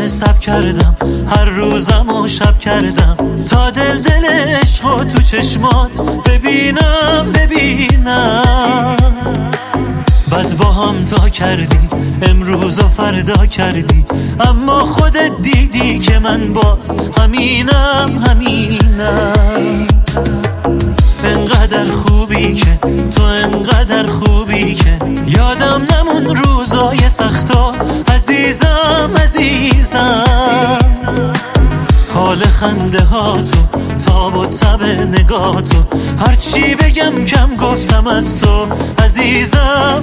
سب کردم، هر روزم و شب کردم تا دل عشقو تو چشمات ببینم. بعد با هم تا کردی، امروز و فردا کردی، اما خودت دیدی که من باز همینم. انقدر خوبی که تو، انقدر خوبی که یادم نمون روزای سختا. عزیزم حال خنده ها تو، تاب و تب نگاه تو، هرچی بگم کم گفتم از تو. عزیزم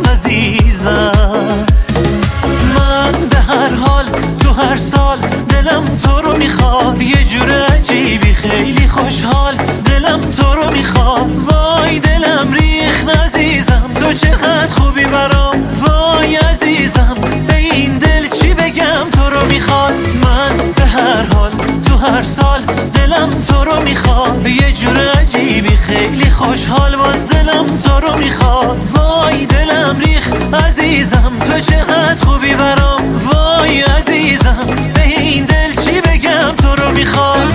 من به هر حال تو هر سال دلم تو رو میخواد، یه جور عجیبی خیلی خوشحال دلم تو رو میخواد. وای دلم ریخت عزیزم، تو چقدر خوبی برام. وای عزیزم به این دل چی بگم تو رو میخواد. من به هر حال تو هر سال دلم تو رو میخواد، یه جور عجیبی خیلی خوشحال باز دلم تو رو میخواد. وای دلم ریخت عزیزم، تو چقدر خوبی برام. وای عزیزم به این دل چی بگم تو رو میخواد.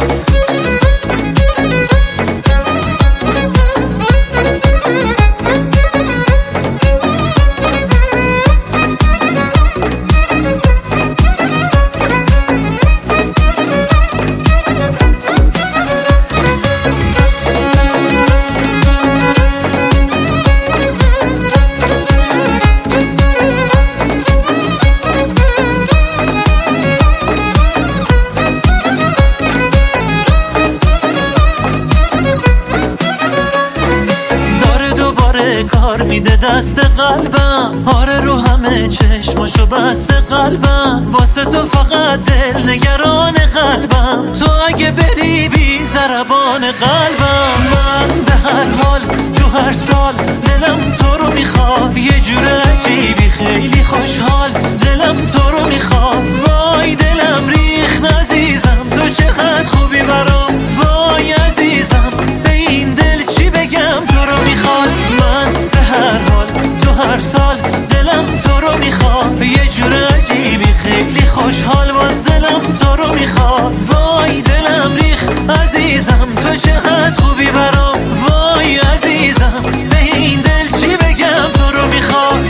کار میده دست قلبم، آره رو همه چشماشو بسته قلبم. واسه تو فقط دل نگران قلبم، تو اگه بری بی ضربان قلبم. من به هر حال تو هر سال دلم تو رو میخواد، یه جور عجیبی خیلی خوشحال دلم تو رو میخواد. وای دلم ریخت عزیزم، تو چقدر خوبی برام. وای عزیزم به این دل چی بگم تو رو میخواد. من به هر حال تو هر سال دلم تو رو میخواد، یه جور عجیبی خیلی خوشحال باز دلم تو رو میخواد. وای دلم ریخت عزیزم، تو چقدر خوبی برام. وای عزیزم به این دل چی بگم تو رو میخواد.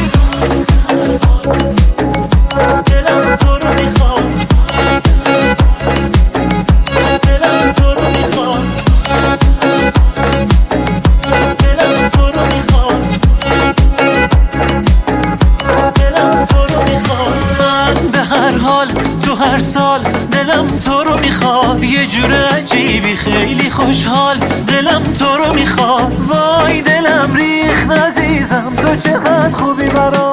دلم تو رو میخواد، دلم تو رو میخواد، دلم تو رو میخواد، دلم تو رو میخواد. من به هر حال تو هر سال دلم تو رو میخواد، یه جور عجیبی خیلی خوشحال دلم تو رو میخواد. وای دلم ریخت عزیزم، تو چقدر خوبی برام.